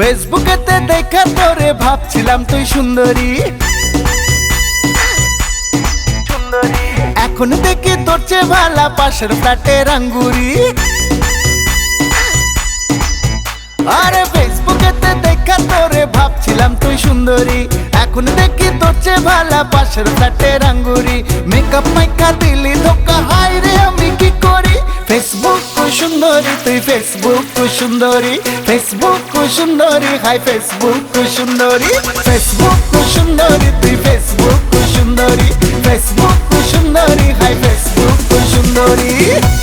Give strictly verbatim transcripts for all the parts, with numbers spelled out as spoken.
ফেসবুকেতে দেখা তোরে ভাবছিলাম তুই সুন্দরী, এখন দেখি তোর চেয়ে ভালা পাশের ফ্ল্যাটের আঙ্গুরি। আরে ফেসবুকেতে দেখা তোরে ভাবছিলাম তুই সুন্দরী, এখন দেখি তোর চেয়ে ভালা পাশের ফ্ল্যাটের আঙ্গুরি। মেকআপ মাইকা দিলি ধোকা, হায় রে আমি কি করি। ফেসবুক কো সুন্দরী তুই, ফেসবুক কো সুন্দরী, ফেসবুক কো সুন্দরী, হাই ফেসবুক কো সুন্দরী। ফেসবুক কো সুন্দরী তুই, ফেসবুক কো সুন্দরী, ফেসবুক কো সুন্দরী, হাই ফেসবুক কো সুন্দরী।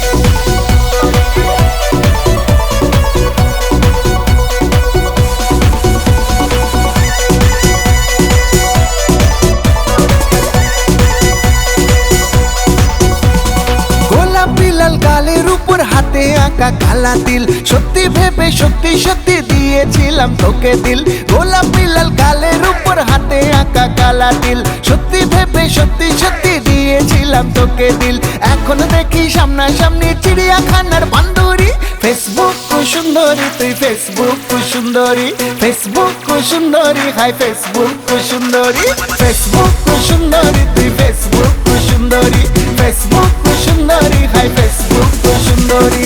গালের উপর হাতে আঁকা কালা তিল, সত্যি ভেবে সত্যি সত্যি দিয়েছিলাম তোকে দিল। গোলাপি লাল গালের উপর হাতে আঁকা কালা তিল, সত্যি ভেবে সত্যি সত্যি দিয়েছিলাম তোকে দিল। এখন দেখি সামনাসামনি চিড়িয়াখানার বান্দরী। ফেসবুক কো সুন্দরী তুই, ফেসবুক কো সুন্দরী, ফেসবুক কো সুন্দরী, হাই ফেসবুক কো সুন্দরী। ফেসবুক কো সুন্দরী তুই, ফেসবুক কো সুন্দরী, ফেসবুক কো সুন্দরী, হাই ফেসবুক কো সুন্দরী।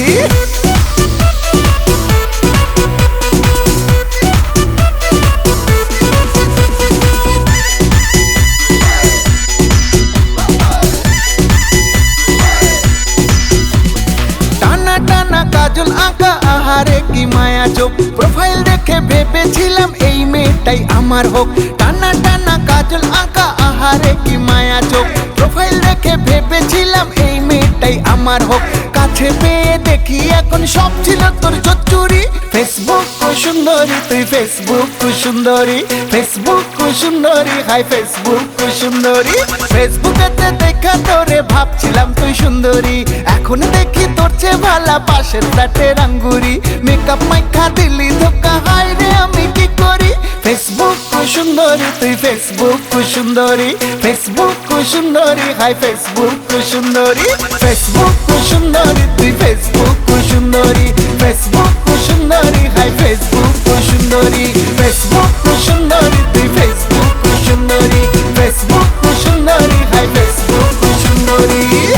টানা টানা কাজল আঁকা, আহারে কি মায়া চোখ। প্রোফাইল দেখে ভেবেছিলাম এই মেয়েটাই আমার হোক। টানা টানা কাজল আঁকা, আহারে কি মায়া চোখ। প্রোফাইল দেখে ভেবেছিলাম এই মেয়েটাই আমার হোক। কাছে পেয়ে দেখি এখন সব ছিল তোর চুরি। ফেসবুক কো সুন্দরী তুই, ফেসবুক কো সুন্দরী, ফেসবুক কো সুন্দরী, হাই ফেসবুক কো সুন্দরী। ফেসবুকেতে দেখা তোরে ভাবছিলাম তুই সুন্দরী, এখন দেখি তোর চেয়ে ভালা পাশের ফ্ল্যাটের আঙ্গুরি। মেকআপ মাইকা দিলি ধোকা, হায় রে আমি কি করি। ফেসবুক কো সুন্দরী তুই, ফেসবুক কো সুন্দরী, ফেসবুক কো সুন্দরী, হাই ফেসবুক কো সুন্দরী। ফেসবুক কো সুন্দরী তুই, ফেসবুক কো সুন্দরী, ফেসবুক কো সুন্দরী, হাই ফেসবুক কো সুন্দরী। ফেসবুক কো সুন্দরী তুই, ফেসবুক কো সুন্দরী, ফেসবুক কো সুন্দরী, হাই ফেসবুক কো সুন্দরী।